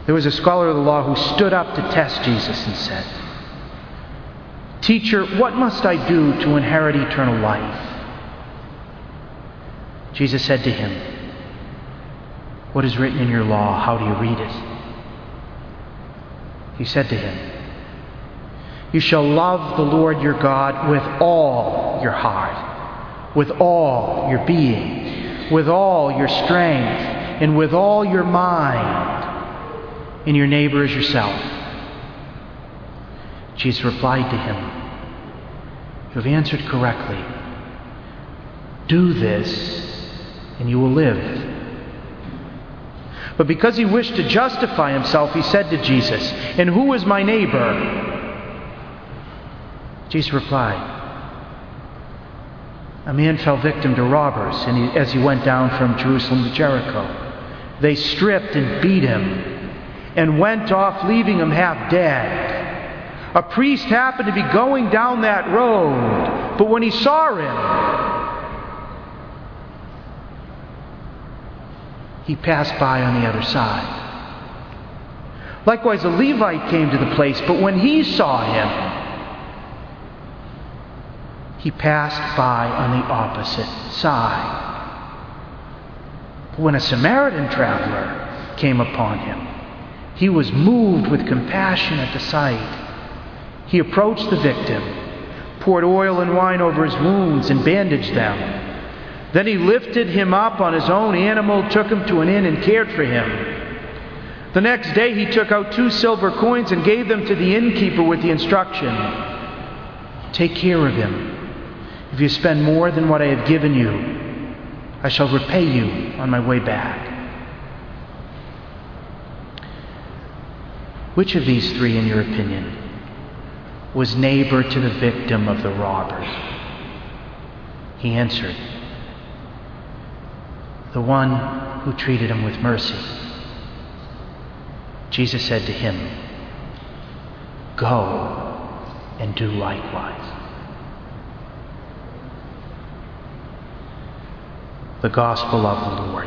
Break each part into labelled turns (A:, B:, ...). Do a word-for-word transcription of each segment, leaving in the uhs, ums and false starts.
A: There was a scholar of the law who stood up to test Jesus and said, "Teacher, what must I do to inherit eternal life?" Jesus said to him, "What is written in your law? How do you read it?" He said to him, "You shall love the Lord your God with all your heart, with all your being, with all your strength, and with all your mind, and your neighbor as yourself." Jesus replied to him, "You have answered correctly. Do this, and you will live." But because he wished to justify himself, he said to Jesus, "And who is my neighbor?" Jesus replied, "A man fell victim to robbers and he, as he went down from Jerusalem to Jericho. They stripped and beat him and went off, leaving him half dead. A priest happened to be going down that road, but when he saw him, he passed by on the other side. Likewise, a Levite came to the place, but when he saw him, he passed by on the opposite side. But when a Samaritan traveler came upon him, he was moved with compassion at the sight. He approached the victim, poured oil and wine over his wounds, and bandaged them. Then he lifted him up on his own animal, took him to an inn, and cared for him. The next day he took out two silver coins and gave them to the innkeeper with the instruction, 'Take care of him. If you spend more than what I have given you, I shall repay you on my way back.'" Which of these three, in your opinion, was neighbor to the victim of the robbers? He answered, "The one who treated him with mercy." Jesus said to him, "Go and do likewise." The Gospel of the Lord.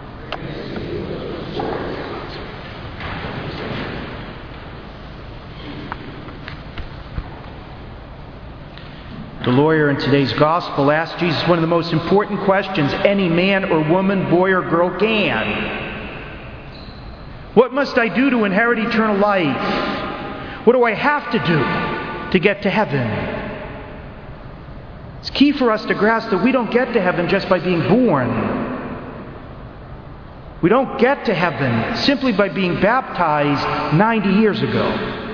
A: The lawyer in today's Gospel asked Jesus one of the most important questions any man or woman, boy or girl can. What must I do to inherit eternal life? What do I have to do to get to heaven? It's key for us to grasp that we don't get to heaven just by being born. We don't get to heaven simply by being baptized ninety years ago.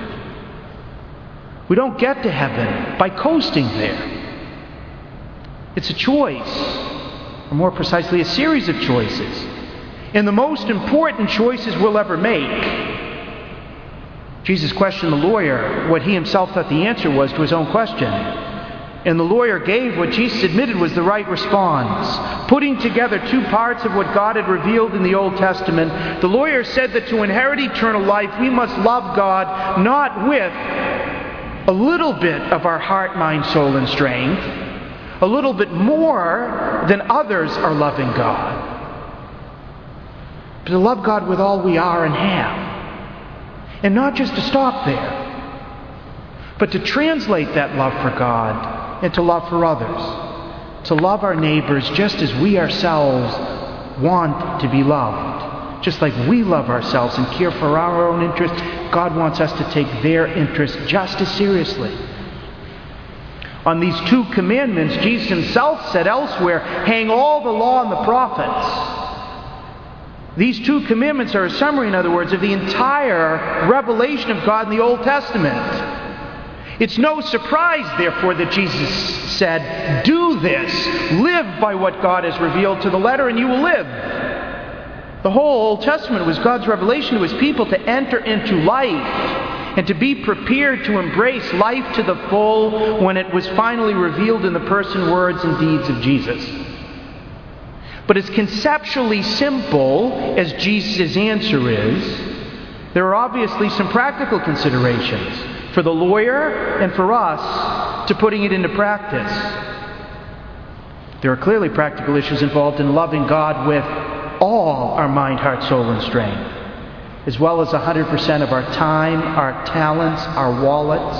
A: We don't get to heaven by coasting there. It's a choice, or more precisely, a series of choices. And the most important choices we'll ever make. Jesus questioned the lawyer what he himself thought the answer was to his own question. And the lawyer gave what Jesus admitted was the right response. Putting together two parts of what God had revealed in the Old Testament, the lawyer said that to inherit eternal life, we must love God not with a little bit of our heart, mind, soul, and strength, a little bit more than others are loving God, but to love God with all we are and have. And not just to stop there, but to translate that love for God into love for others. To love our neighbors just as we ourselves want to be loved. Just like we love ourselves and care for our own interests, God wants us to take their interests just as seriously. On these two commandments, Jesus himself said elsewhere, hang all the law and the prophets. These two commandments are a summary, in other words, of the entire revelation of God in the Old Testament. It's no surprise, therefore, that Jesus said, do this, live by what God has revealed to the letter, and you will live. The whole Old Testament was God's revelation to his people to enter into life and to be prepared to embrace life to the full when it was finally revealed in the person, words, and deeds of Jesus. But as conceptually simple as Jesus' answer is, there are obviously some practical considerations for the lawyer and for us to putting it into practice. There are clearly practical issues involved in loving God with all our mind, heart, soul, and strength. as well as one hundred percent of our time, our talents, our wallets.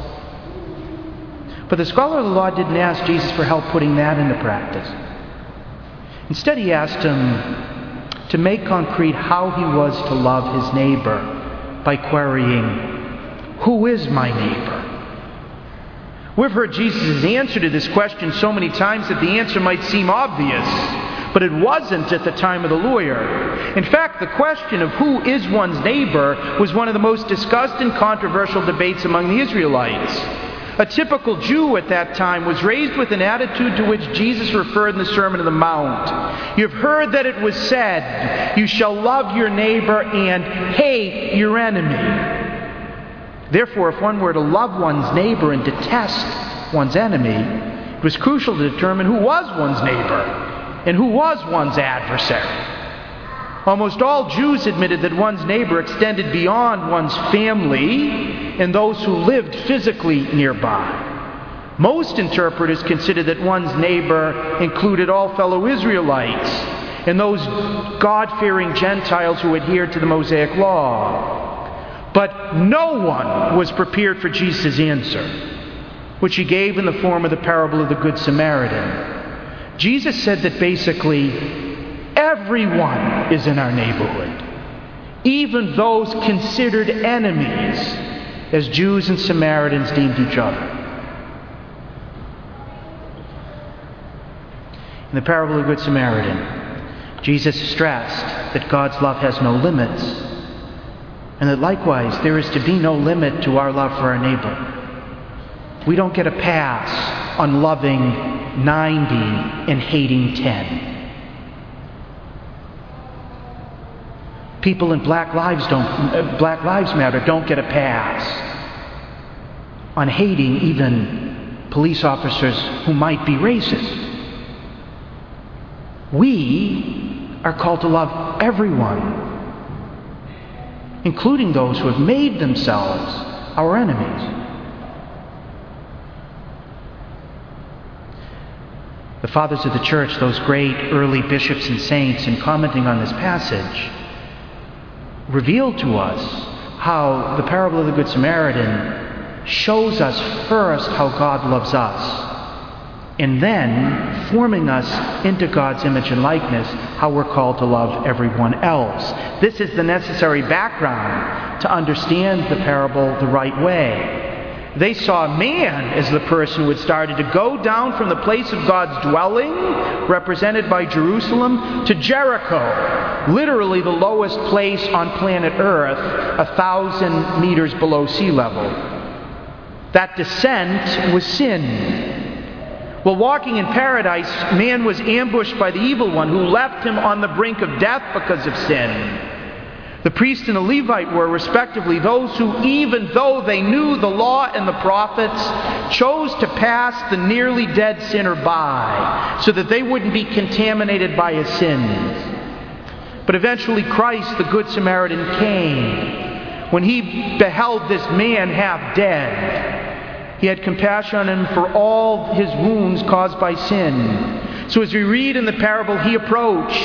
A: But the scholar of the law didn't ask Jesus for help putting that into practice. Instead, he asked him to make concrete how he was to love his neighbor by querying, "Who is my neighbor?" We've heard Jesus' answer to this question so many times that the answer might seem obvious, but it wasn't at the time of the lawyer. In fact, the question of who is one's neighbor was one of the most discussed and controversial debates among the Israelites. A typical Jew at that time was raised with an attitude to which Jesus referred in the Sermon on the Mount. "You've heard that it was said, 'You shall love your neighbor and hate your enemy.' Therefore, if one were to love one's neighbor and detest one's enemy, it was crucial to determine who was one's neighbor and who was one's adversary. Almost all Jews admitted that one's neighbor extended beyond one's family and those who lived physically nearby. Most interpreters considered that one's neighbor included all fellow Israelites and those God-fearing Gentiles who adhered to the Mosaic Law. But no one was prepared for Jesus' answer, which he gave in the form of the parable of the Good Samaritan. Jesus said that basically everyone is in our neighborhood, even those considered enemies, as Jews and Samaritans deemed each other. In the parable of the Good Samaritan, Jesus stressed that God's love has no limits, and that likewise there is to be no limit to our love for our neighbor. We don't get a pass on loving ninety and hating ten. People in Black Lives don't, uh, Black Lives Matter don't get a pass on hating even police officers who might be racist. We are called to love everyone, including those who have made themselves our enemies. The fathers of the church, those great early bishops and saints, in commenting on this passage, revealed to us how the parable of the Good Samaritan shows us first how God loves us, and then, forming us into God's image and likeness, how we're called to love everyone else. This is the necessary background to understand the parable the right way. They saw man as the person who had started to go down from the place of God's dwelling, represented by Jerusalem, to Jericho, literally the lowest place on planet Earth, a thousand meters below sea level. That descent was sin. While walking in paradise, man was ambushed by the evil one who left him on the brink of death because of sin. The priest and the Levite were, respectively, those who, even though they knew the law and the prophets, chose to pass the nearly dead sinner by so that they wouldn't be contaminated by his sins. But eventually Christ, the Good Samaritan, came. When he beheld this man half dead, he had compassion on him for all his wounds caused by sin. So as we read in the parable, he approached.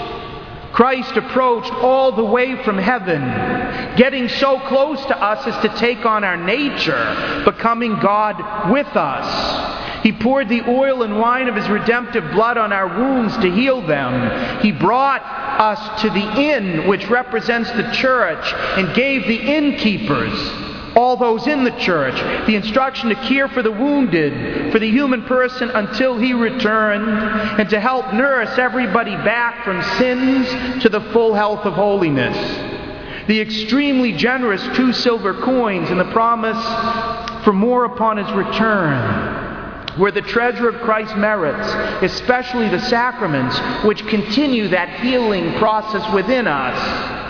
A: Christ approached all the way from heaven, getting so close to us as to take on our nature, becoming God with us. He poured the oil and wine of his redemptive blood on our wounds to heal them. He brought us to the inn, which represents the church, and gave the innkeepers, all those in the church, the instruction to care for the wounded, for the human person until he returned, and to help nurse everybody back from sins to the full health of holiness. The extremely generous two silver coins and the promise for more upon his return were the treasure of Christ's merits, especially the sacraments, which continue that healing process within us.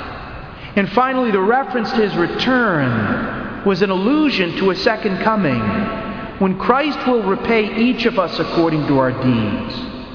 A: And finally, the reference to his return was an allusion to a second coming, when Christ will repay each of us according to our deeds.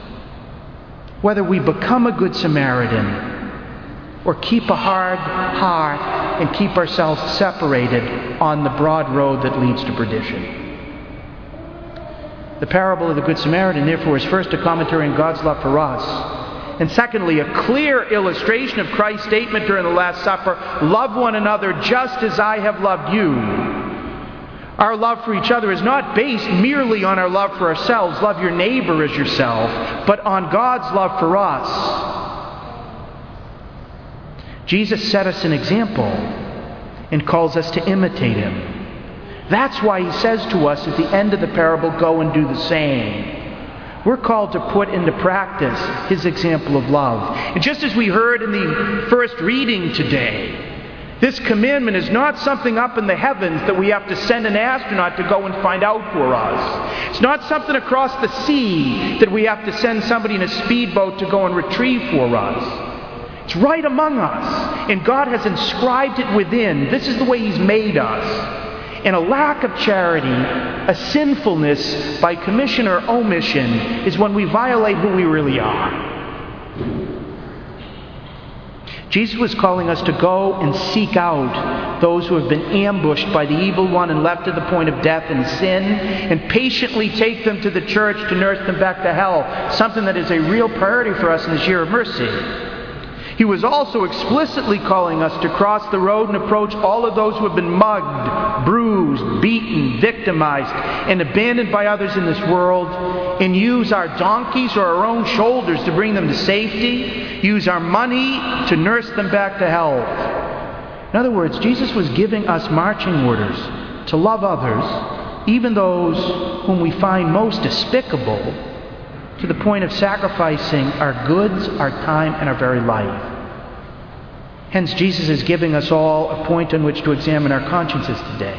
A: Whether we become a Good Samaritan or keep a hard heart and keep ourselves separated on the broad road that leads to perdition. The parable of the Good Samaritan, therefore, is first a commentary on God's love for us, And secondly, a clear illustration of Christ's statement during the Last Supper, love one another just as I have loved you. Our love for each other is not based merely on our love for ourselves, love your neighbor as yourself, but on God's love for us. Jesus set us an example and calls us to imitate him. That's why he says to us at the end of the parable, go and do the same. We're called to put into practice his example of love. And just as we heard in the first reading today, this commandment is not something up in the heavens that we have to send an astronaut to go and find out for us. It's not something across the sea that we have to send somebody in a speedboat to go and retrieve for us. It's right among us, and God has inscribed it within. This is the way he's made us. And a lack of charity, a sinfulness by commission or omission, is when we violate who we really are. Jesus was calling us to go and seek out those who have been ambushed by the evil one and left at the point of death and sin, and patiently take them to the church to nurse them back to hell, something that is a real priority for us in this year of mercy. He was also explicitly calling us to cross the road and approach all of those who have been mugged, bruised, beaten, victimized, and abandoned by others in this world, and use our donkeys or our own shoulders to bring them to safety, use our money to nurse them back to health. In other words, Jesus was giving us marching orders to love others, even those whom we find most despicable, to the point of sacrificing our goods, our time, and our very life. Hence, Jesus is giving us all a point on which to examine our consciences today.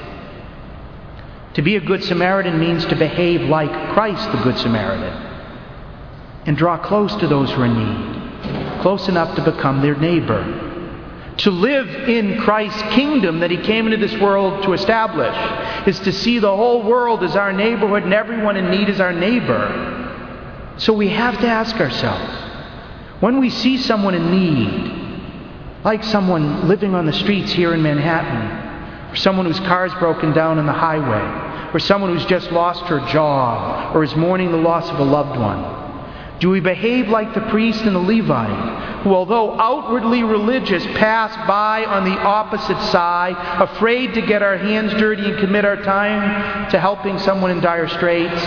A: To be a good Samaritan means to behave like Christ, the Good Samaritan, and draw close to those who are in need, close enough to become their neighbor. To live in Christ's kingdom that he came into this world to establish is to see the whole world as our neighborhood and everyone in need as our neighbor. So we have to ask ourselves, when we see someone in need, like someone living on the streets here in Manhattan, or someone whose car is broken down on the highway, or someone who's just lost her job, or is mourning the loss of a loved one, do we behave like the priest and the Levite, who, although outwardly religious, pass by on the opposite side, afraid to get our hands dirty and commit our time to helping someone in dire straits?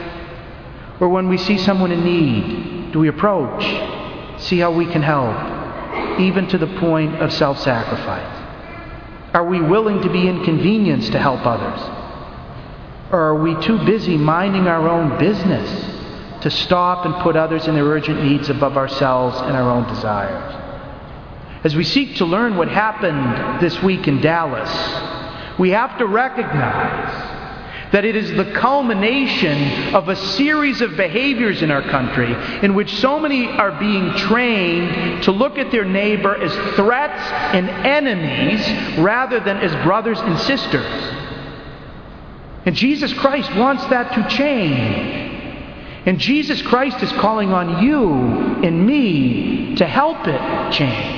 A: Or when we see someone in need, do we approach, see how we can help, even to the point of self-sacrifice? Are we willing to be inconvenienced to help others? Or are we too busy minding our own business to stop and put others and their urgent needs above ourselves and our own desires? As we seek to learn what happened this week in Dallas, we have to recognize that it is the culmination of a series of behaviors in our country in which so many are being trained to look at their neighbor as threats and enemies rather than as brothers and sisters. And Jesus Christ wants that to change. And Jesus Christ is calling on you and me to help it change.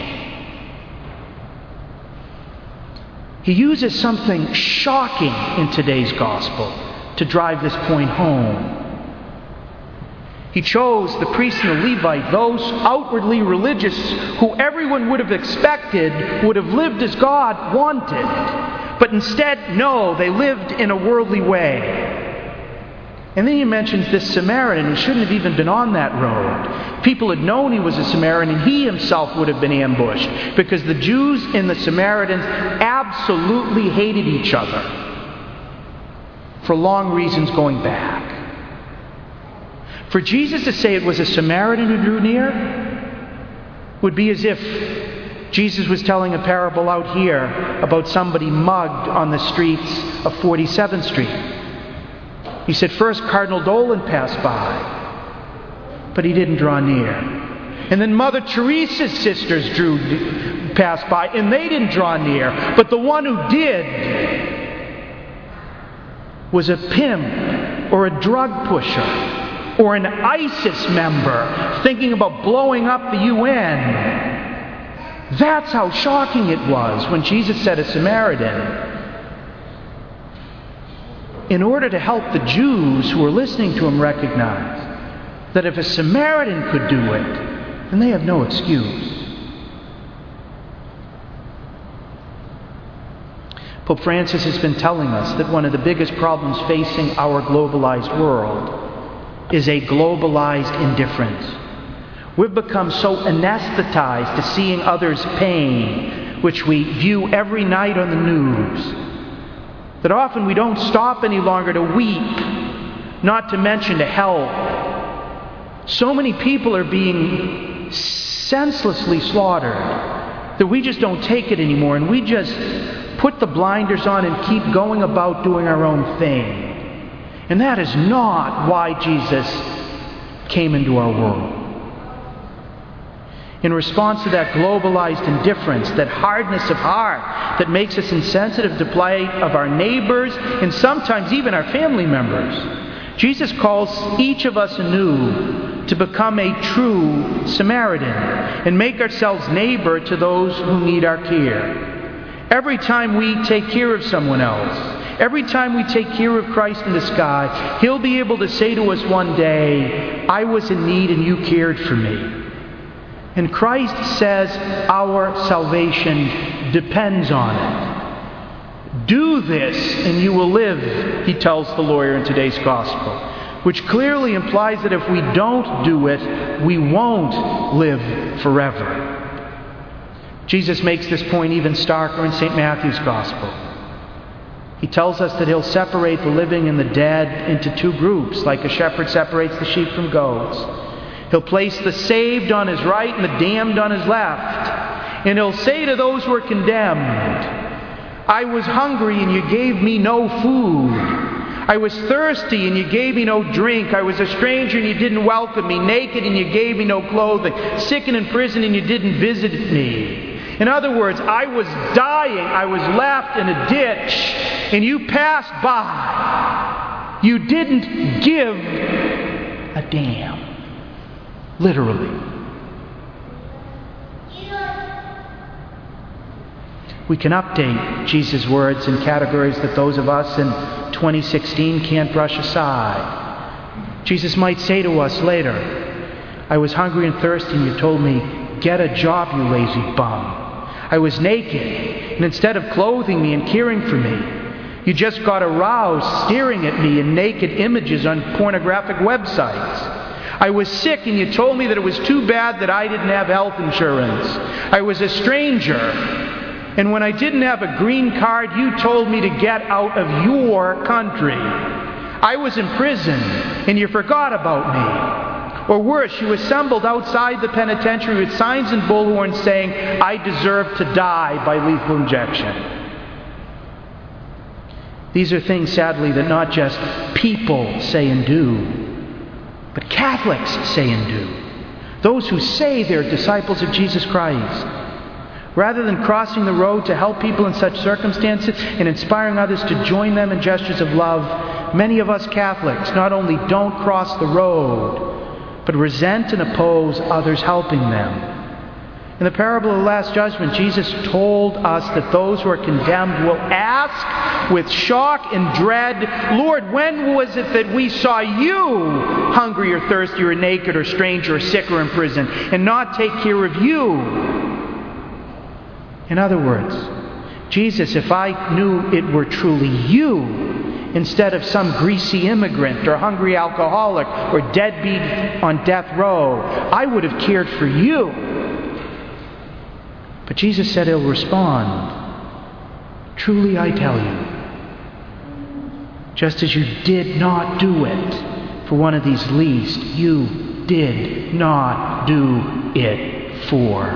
A: He uses something shocking in today's gospel to drive this point home. He chose the priest and the Levite, those outwardly religious who everyone would have expected would have lived as God wanted. But instead, no, they lived in a worldly way. And then he mentions this Samaritan who shouldn't have even been on that road. People had known he was a Samaritan, and he himself would have been ambushed, because the Jews and the Samaritans absolutely hated each other for long reasons going back. For Jesus to say it was a Samaritan who drew near would be as if Jesus was telling a parable out here about somebody mugged on the streets of forty-seventh Street. He said first Cardinal Dolan passed by, but he didn't draw near. And then Mother Teresa's sisters drew, passed by, and they didn't draw near. But the one who did was a pimp or a drug pusher or an ISIS member thinking about blowing up the U N. That's how shocking it was when Jesus said a Samaritan. In order to help the Jews who were listening to him recognize that if a Samaritan could do it, and they have no excuse. Pope Francis has been telling us that one of the biggest problems facing our globalized world is a globalized indifference. We've become so anesthetized to seeing others' pain, which we view every night on the news, that often we don't stop any longer to weep, not to mention to help. So many people are being senselessly slaughtered that we just don't take it anymore, and we just put the blinders on and keep going about doing our own thing. And that is not why Jesus came into our world. In response to that globalized indifference, that hardness of heart that makes us insensitive to plight of our neighbors and sometimes even our family members, Jesus calls each of us anew to become a true Samaritan and make ourselves neighbor to those who need our care. Every time we take care of someone else, every time we take care of Christ in the sky, He'll be able to say to us one day, I was in need and you cared for me. And Christ says our salvation depends on it. Do this and you will live, He tells the lawyer in today's gospel, which clearly implies that if we don't do it, we won't live forever. Jesus makes this point even starker in Saint Matthew's Gospel. He tells us that He'll separate the living and the dead into two groups, like a shepherd separates the sheep from goats. He'll place the saved on His right and the damned on His left. And He'll say to those who are condemned, I was hungry and you gave me no food. I was thirsty and you gave me no drink. I was a stranger and you didn't welcome me. Naked and you gave me no clothing. Sick and in prison and you didn't visit me. In other words, I was dying. I was left in a ditch and you passed by. You didn't give a damn. Literally. We can update Jesus' words in categories that those of us in twenty sixteen can't brush aside. Jesus might say to us later, I was hungry and thirsty and you told me, get a job, you lazy bum. I was naked, and instead of clothing me and caring for me, you just got aroused staring at me in naked images on pornographic websites. I was sick, and you told me that it was too bad that I didn't have health insurance. I was a stranger, and when I didn't have a green card, you told me to get out of your country. I was in prison, and you forgot about me. Or worse, you assembled outside the penitentiary with signs and bullhorns saying, I deserve to die by lethal injection. These are things, sadly, that not just people say and do, but Catholics say and do. Those who say they're disciples of Jesus Christ. Rather than crossing the road to help people in such circumstances and inspiring others to join them in gestures of love, many of us Catholics not only don't cross the road, but resent and oppose others helping them. In the parable of the Last Judgment, Jesus told us that those who are condemned will ask with shock and dread, Lord, when was it that we saw you hungry or thirsty or naked or stranger or sick or in prison and not take care of you? In other words, Jesus, if I knew it were truly you, instead of some greasy immigrant or hungry alcoholic or deadbeat on death row, I would have cared for you. But Jesus said He'll respond, truly I tell you, just as you did not do it for one of these least, you did not do it for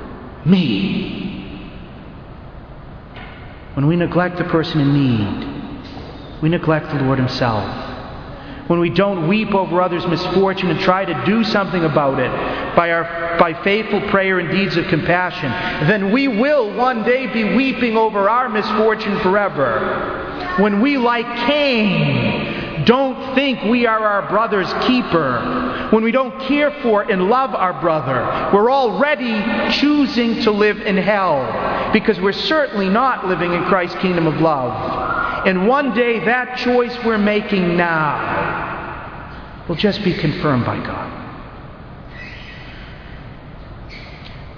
A: me. When we neglect the person in need, we neglect the Lord Himself. When we don't weep over others' misfortune and try to do something about it by our by faithful prayer and deeds of compassion, then we will one day be weeping over our misfortune forever. When we, like Cain, don't think we are our brother's keeper, when we don't care for and love our brother, we're already choosing to live in hell, because we're certainly not living in Christ's kingdom of love. And one day that choice we're making now will just be confirmed by God.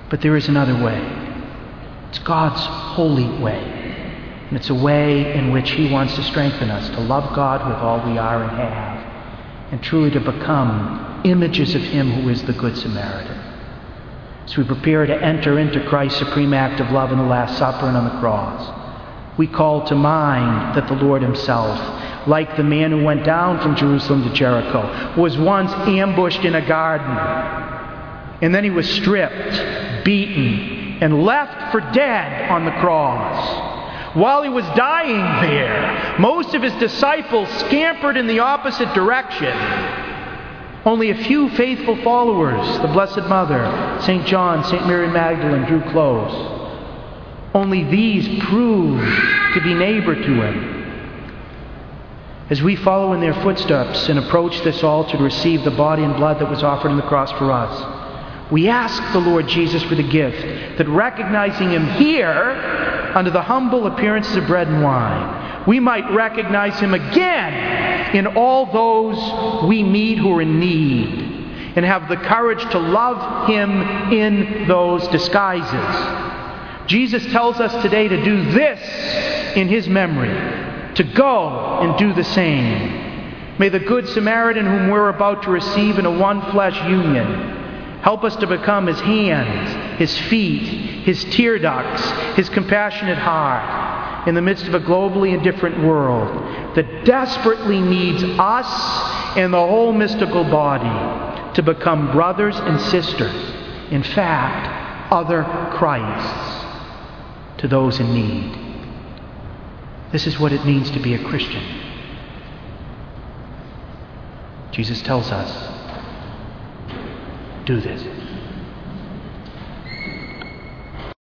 A: But there is another way. It's God's holy way. And it's a way in which He wants to strengthen us to love God with all we are and have, and truly to become images of Him who is the Good Samaritan. As we prepare to enter into Christ's supreme act of love in the Last Supper and on the cross, we call to mind that the Lord Himself, like the man who went down from Jerusalem to Jericho, was once ambushed in a garden, and then He was stripped, beaten, and left for dead on the cross. While He was dying there, most of His disciples scampered in the opposite direction. Only a few faithful followers, the Blessed Mother, Saint John, Saint Mary Magdalene, drew close. Only these proved to be neighbor to Him. As we follow in their footsteps and approach this altar to receive the body and blood that was offered on the cross for us, we ask the Lord Jesus for the gift that, recognizing Him here under the humble appearances of bread and wine, we might recognize Him again in all those we meet who are in need, and have the courage to love Him in those disguises. Jesus tells us today to do this in His memory, to go and do the same. May the Good Samaritan whom we're about to receive in a one-flesh union help us to become His hands, His feet, His tear ducts, His compassionate heart in the midst of a globally indifferent world that desperately needs us and the whole mystical body to become brothers and sisters, in fact, other Christs, to those in need. This is what it means to be a Christian. Jesus tells us, do this.